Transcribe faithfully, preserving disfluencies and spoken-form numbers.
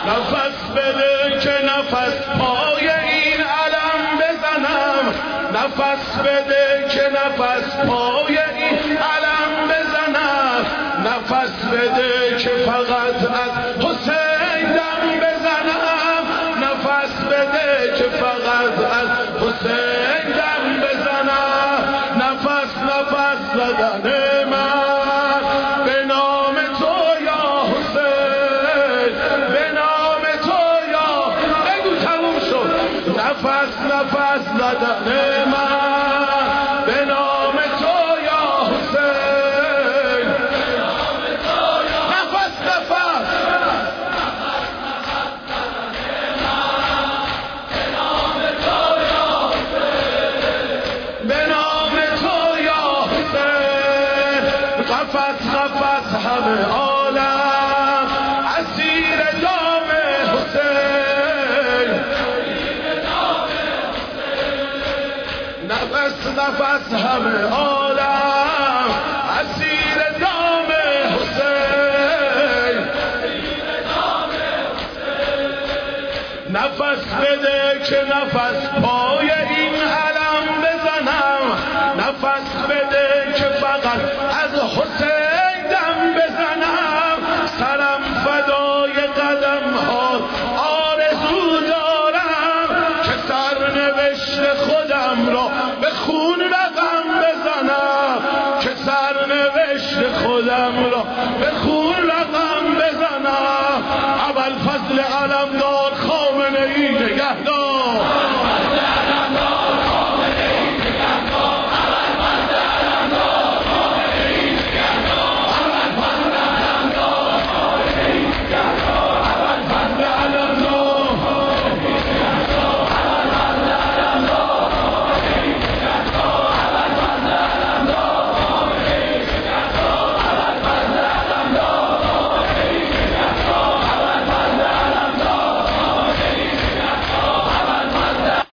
نفس بده که نفس پای این علم بزنم، نفس بده که نفس پای این علم بزنم، نفس بده که فقط از حسین دم بزنم، نفس بده که فقط از حسین دم بزنم. نفس نفس زدن من به نام تو یا حسین، به نام تو یا بگو تموم شد. نفس نفس زدن من به نام تو یا حسین، نفس نفس به نام تو یا حسین. قفس قفس همه عالم اسیر دام حسین، نفس نفس همه عالم اسیر دام حسین. نفس بده که نفس پای این علم بزنم، نفس بده که فقط از حسین دم بزنم. سرم فدای قدم ها آرزو دارم که سرنوشت خودم را به خون رقم بزنم، که سرنوشت خودم را به خون رقم بزنم. ابوالفضل